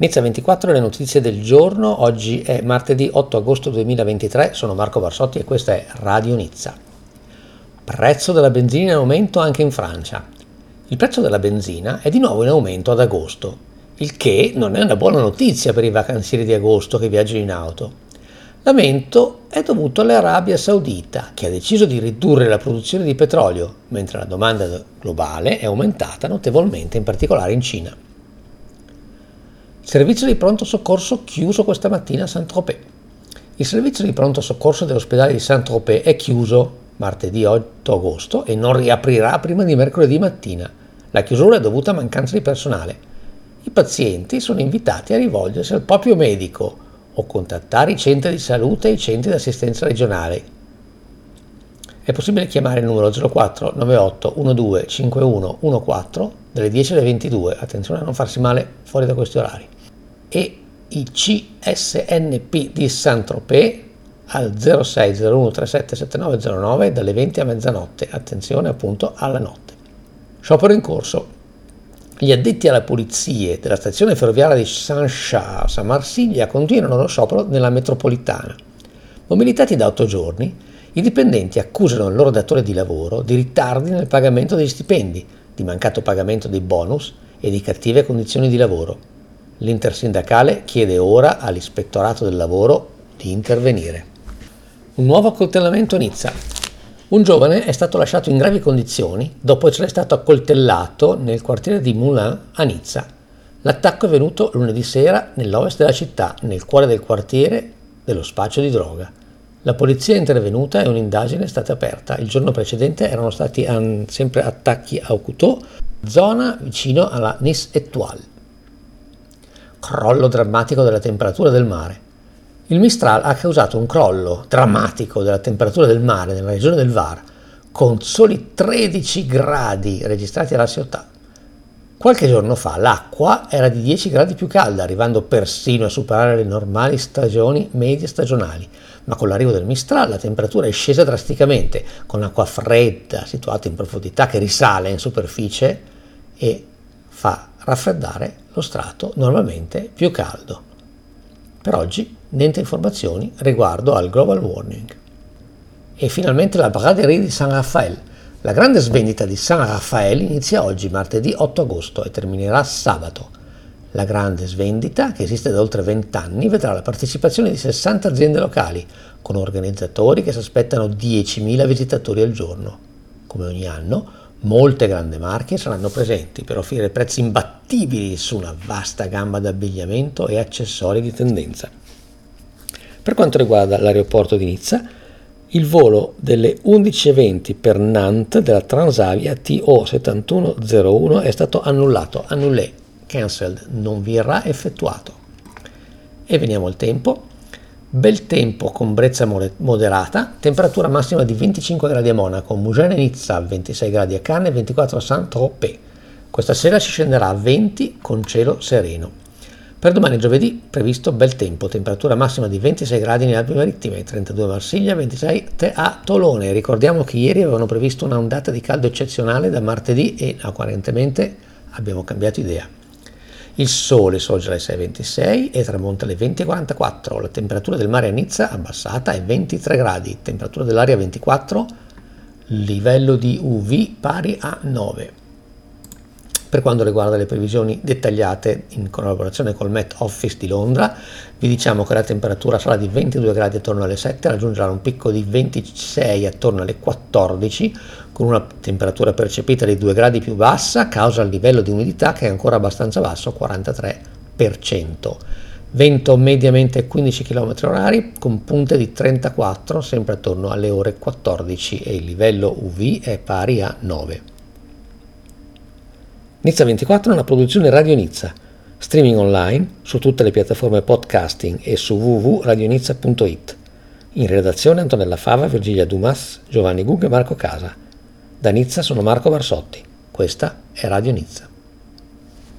Nizza 24, le notizie del giorno. Oggi è martedì 8 agosto 2023, sono Marco Barsotti e questa è Radio Nizza. Prezzo della benzina in aumento anche in Francia. Il prezzo della benzina è di nuovo in aumento ad agosto, il che non è una buona notizia per i vacanzieri di agosto che viaggiano in auto. L'aumento è dovuto all'Arabia Saudita, che ha deciso di ridurre la produzione di petrolio, mentre la domanda globale è aumentata notevolmente, in particolare in Cina. Il servizio di pronto soccorso chiuso questa mattina a Saint-Tropez. Il servizio di pronto soccorso dell'ospedale di Saint-Tropez è chiuso martedì 8 agosto e non riaprirà prima di mercoledì mattina. La chiusura è dovuta a mancanza di personale. I pazienti sono invitati a rivolgersi al proprio medico o contattare i centri di salute e i centri di assistenza regionali. È possibile chiamare il numero 04 98 12 51 14 dalle 10 alle 22, attenzione a non farsi male fuori da questi orari, e i CSNP di Saint-Tropez al 06 01 37 7909 dalle 20 a mezzanotte, attenzione appunto alla notte. Sciopero in corso. Gli addetti alla pulizie della stazione ferroviaria di Saint-Charles a Marsiglia continuano lo sciopero nella metropolitana. Mobilitati da 8 giorni, i dipendenti accusano il loro datore di lavoro di ritardi nel pagamento degli stipendi, di mancato pagamento dei bonus e di cattive condizioni di lavoro. L'intersindacale chiede ora all'Ispettorato del Lavoro di intervenire. Un nuovo accoltellamento a Nizza. Un giovane è stato lasciato in gravi condizioni dopo essere stato accoltellato nel quartiere di Moulins a Nizza. L'attacco è venuto lunedì sera nell'ovest della città, nel cuore del quartiere dello spaccio di droga. La polizia è intervenuta e un'indagine è stata aperta. Il giorno precedente erano stati sempre attacchi a couteau, zona vicino alla Nice Étoile. Crollo drammatico della temperatura del mare. Il Mistral ha causato un crollo drammatico della temperatura del mare nella regione del Var, con soli 13 gradi registrati alla Ciotat. Qualche giorno fa l'acqua era di 10 gradi più calda, arrivando persino a superare le normali stagioni medie stagionali, ma con l'arrivo del Mistral la temperatura è scesa drasticamente, con l'acqua fredda situata in profondità che risale in superficie e fa raffreddare lo strato normalmente più caldo. Per oggi niente informazioni riguardo al global warming. E finalmente la braderie di Saint-Raphaël. La grande svendita di Saint-Raphaël inizia oggi, martedì 8 agosto, e terminerà sabato. La grande svendita, che esiste da oltre 20 anni, vedrà la partecipazione di 60 aziende locali, con organizzatori che si aspettano 10.000 visitatori al giorno. Come ogni anno, molte grandi marche saranno presenti per offrire prezzi imbattibili su una vasta gamma di abbigliamento e accessori di tendenza. Per quanto riguarda l'aeroporto di Nizza, il volo delle 11:20 per Nantes della Transavia TO 7101 è stato annullato, annulé, cancelled, non verrà effettuato. E veniamo al tempo. Bel tempo con brezza moderata, temperatura massima di 25 gradi a Monaco, Mougins e Nizza, 26 gradi a Cannes e 24 a Saint-Tropez. Questa sera si scenderà a 20 con cielo sereno. Per domani giovedì previsto bel tempo, temperatura massima di 26 gradi nelle Alpi Marittime, 32 a Marsiglia, 26 a Tolone. Ricordiamo che ieri avevano previsto una ondata di caldo eccezionale da martedì e apparentemente abbiamo cambiato idea. Il sole sorge alle 6:26 e tramonta alle 20:44. La temperatura del mare a Nizza abbassata è 23 gradi, temperatura dell'aria 24, livello di UV pari a 9. Per quanto riguarda le previsioni dettagliate in collaborazione col Met Office di Londra, vi diciamo che la temperatura sarà di 22 gradi attorno alle 7, raggiungerà un picco di 26 attorno alle 14, con una temperatura percepita di 2 gradi più bassa a causa del livello di umidità che è ancora abbastanza basso, 43%. Vento mediamente 15 km/h con punte di 34 sempre attorno alle ore 14 e il livello UV è pari a 9. Nizza 24 è una produzione Radio Nizza, streaming online su tutte le piattaforme podcasting e su www.radionizza.it. In redazione Antonella Fava, Virgilia Dumas, Giovanni Gug e Marco Casa. Da Nizza sono Marco Barsotti. Questa è Radio Nizza.